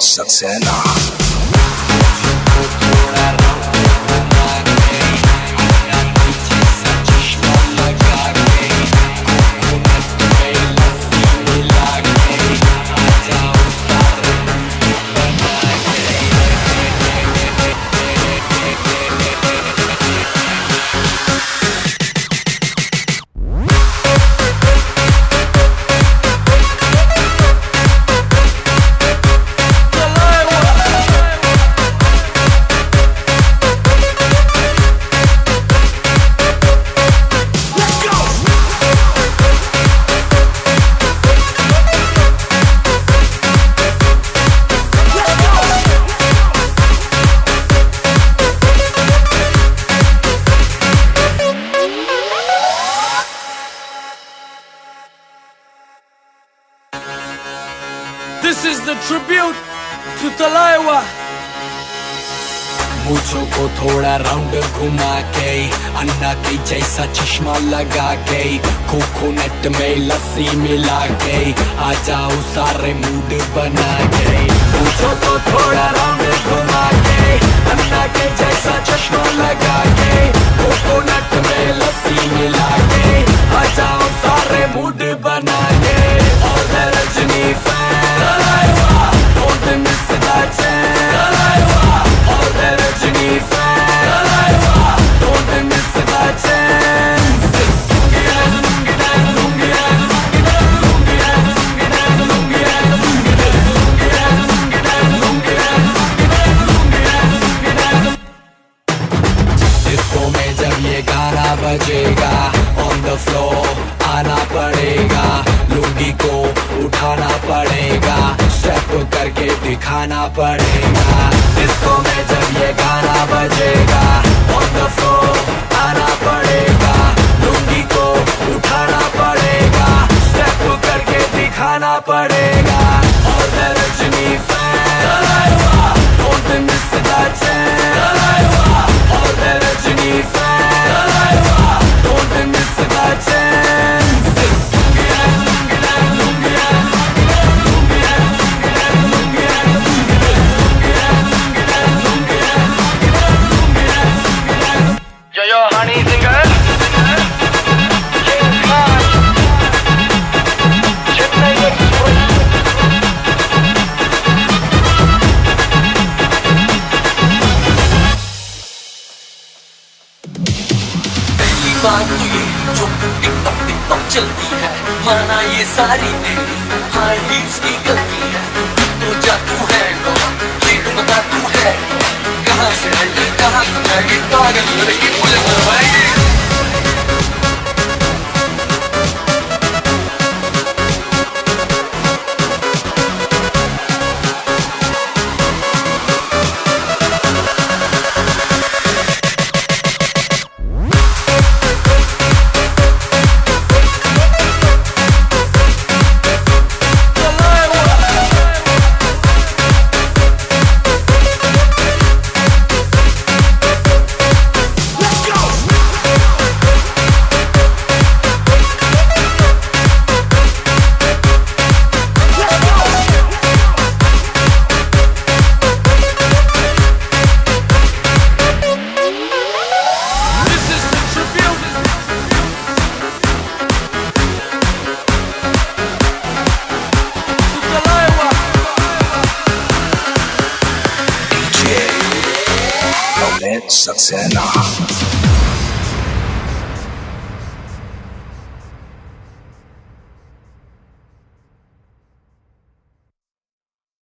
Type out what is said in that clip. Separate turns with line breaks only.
Saxena.
This is the tribute to Talaiwa.
मुझो को थोड़ा round घुमा के, अन्ना के जैसा चश्मा लगा के, कोकोनट में लस्सी मिला के, आ जाओ सारे मूड बना के। मुझो को थोड़ा राउंड घुमा के, अन्ना के जैसा चश्मा लगा के, कोकोनट में लस्सी मिला के, आ जाओ सारे मूड बना के। All the Rajni fans, don't miss that chance. All the Rajni fans, don't miss that chance. Disco में जब ये गाना बजेगा, on the floor आना पड़ेगा, लुंगी को उठाना पड़ेगा, स्टेप करके दिखाना पड़ेगा। डिस्को में जब ये गाना बजेगा, on the floor आना पड़ेगा, लुंगी को उठाना पड़ेगा, स्टेप करके दिखाना पड़ेगा। और the Rajni fan, don't miss that chance. और the Rajni fan, don't miss that chance.
Yo, honey singer. King Khan. Chennai Express.
पहली बात तो ये जो टिकटॉक चलती है, माना ये सारी तेरी हाई हील्स की गलती है। तो जा तू है कौन, ये तो बता तू है कहाँ से आई, कहाँ से जाएगी, पागल लड़की मुझे मरवाएगी।
सक्सेना।